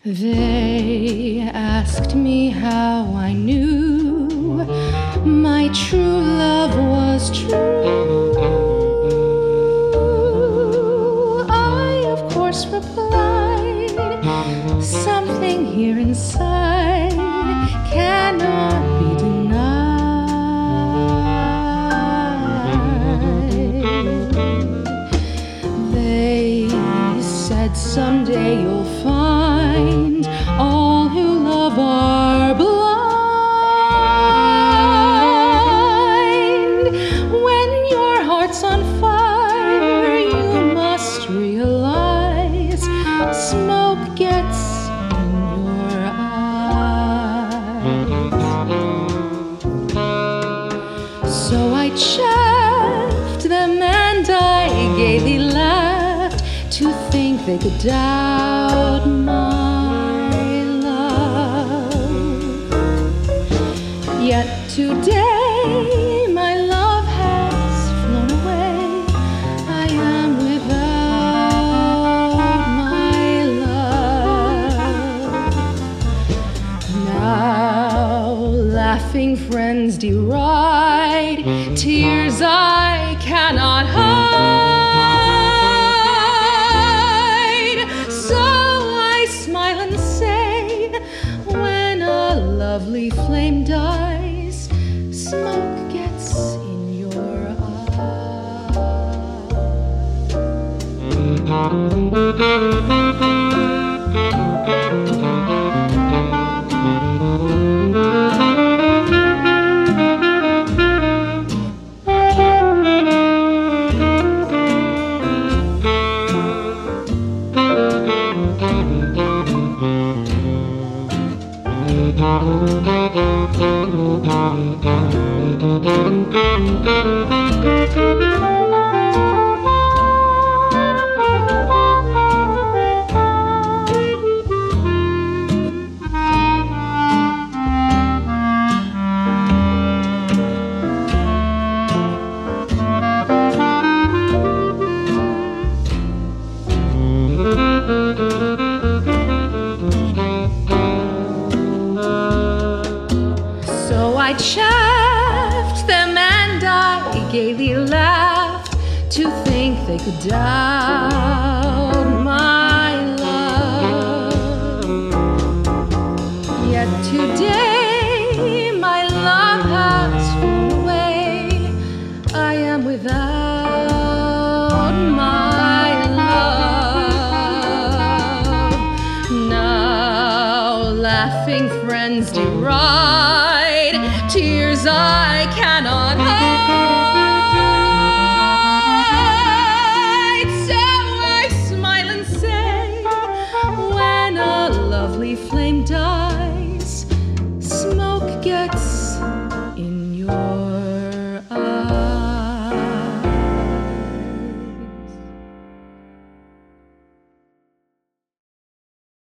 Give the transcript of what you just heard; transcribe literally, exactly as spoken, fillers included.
They asked me how I knew my true love was true. I, of course, replied, something here inside cannot be denied. They said someday you'll find all who love are blind. When your heart's on fire, you must realize smoke gets in your eyes. So I chaffed them and I gaily laughed to think they could doubt my love. Yet today my love has flown away. I am without my love. Now laughing friends deride tears I cannot hide. Lovely flame dies, smoke gets in your So I chaffed them and I gaily laughed to think they could doubt my love. Yet today my love has flown away. I am without my love. Now laughing friends deride tears I cannot hide. So I smile and say, when a lovely flame